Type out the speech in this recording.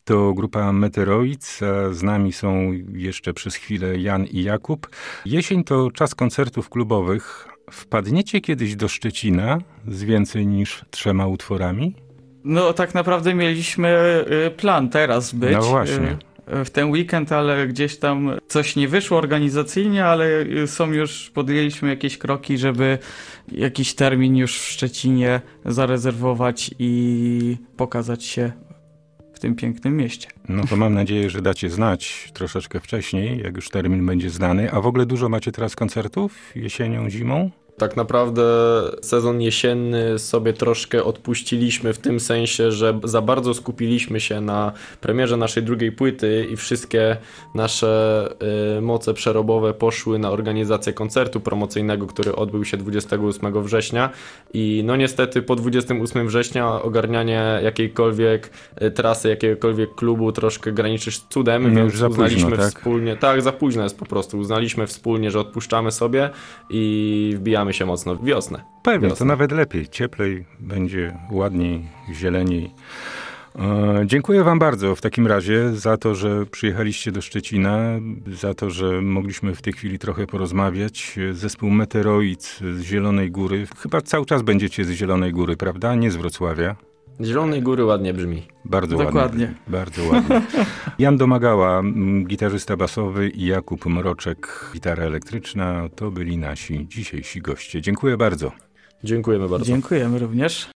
To grupa Meteoroids, a z nami są jeszcze przez chwilę Jan i Jakub. Jesień to czas koncertów klubowych. Wpadniecie kiedyś do Szczecina z więcej niż 3 utworami? No tak naprawdę mieliśmy plan teraz być. No właśnie. W ten weekend, ale gdzieś tam coś nie wyszło organizacyjnie, ale podjęliśmy jakieś kroki, żeby jakiś termin już w Szczecinie zarezerwować i pokazać się w tym pięknym mieście. No to mam nadzieję, że dacie znać troszeczkę wcześniej, jak już termin będzie znany. A w ogóle dużo macie teraz koncertów jesienią, zimą? Tak naprawdę sezon jesienny sobie troszkę odpuściliśmy w tym sensie, że za bardzo skupiliśmy się na premierze naszej drugiej płyty i wszystkie nasze moce przerobowe poszły na organizację koncertu promocyjnego, który odbył się 28 września i no niestety po 28 września ogarnianie jakiejkolwiek trasy, jakiegokolwiek klubu troszkę graniczy z cudem, No więc już za uznaliśmy późno, tak? wspólnie, tak za późno jest po prostu, uznaliśmy wspólnie, że odpuszczamy sobie i wbijamy się mocno w wiosnę. Pewnie, to nawet lepiej. Cieplej będzie, ładniej, zieleniej. Dziękuję wam bardzo w takim razie za to, że przyjechaliście do Szczecina, za to, że mogliśmy w tej chwili trochę porozmawiać. Zespół Meteoroids z Zielonej Góry. Chyba cały czas będziecie z Zielonej Góry, prawda? Nie z Wrocławia. Zielonej Góry ładnie brzmi. Bardzo Dokładnie. ładnie. Bardzo ładnie. Jan Domagała, gitarzysta basowy i Jakub Mroczek, gitara elektryczna. To byli nasi dzisiejsi goście. Dziękuję bardzo. Dziękujemy bardzo. Dziękujemy również.